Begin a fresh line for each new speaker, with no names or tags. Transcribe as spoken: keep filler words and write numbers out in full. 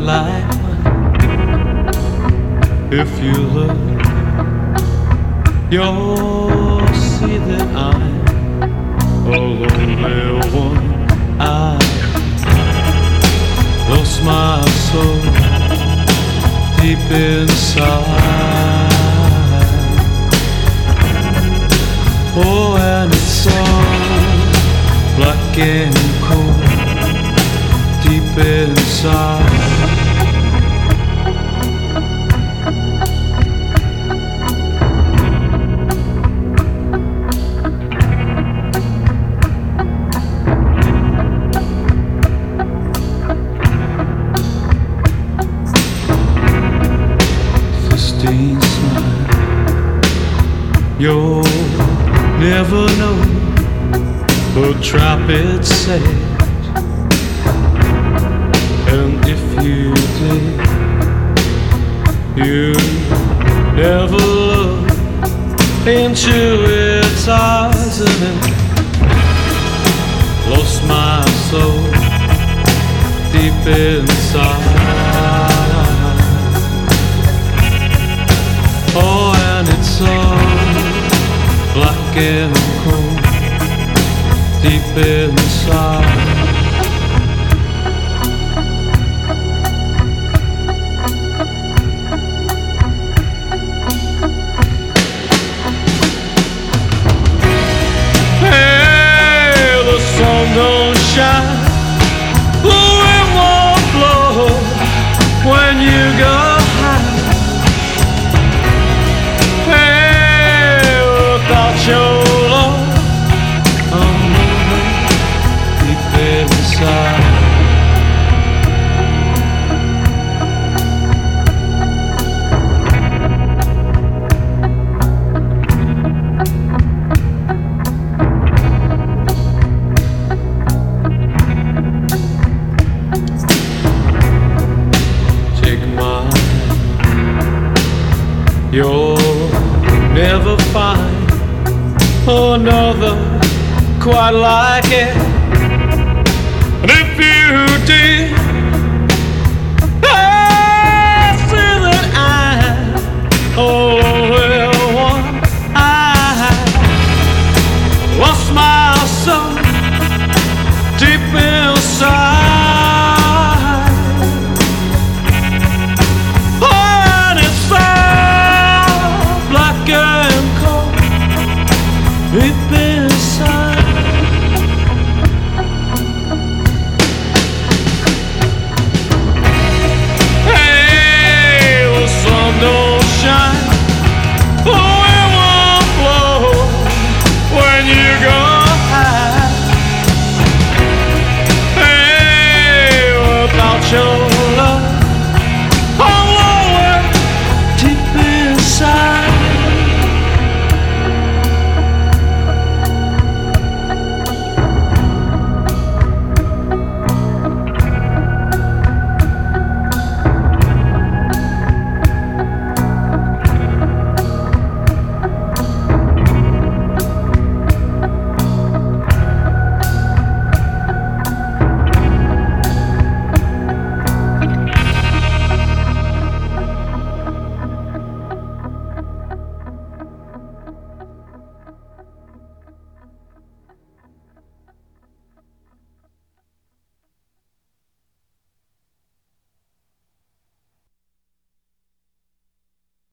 like mine. If you look, you'll see that I'm a lonely one. I lost my soul deep inside. Oh, and it's so black and cold deep inside. Fifteen smile, you'll never know the trap it set. And if you did, you never look into its eyes. And it lost my soul deep inside. Oh, and it's so black and cold deep inside. Hey, the sun don't shine, the wind won't blow when you go high. Hey, without your love, I'm moving deep inside. Take mine, you'll never find another quite like it. And if you did, I see that I'm only one. I lost my soul deep inside. Oh, and it's so black and cold deep inside. Hey, the sun don't shine,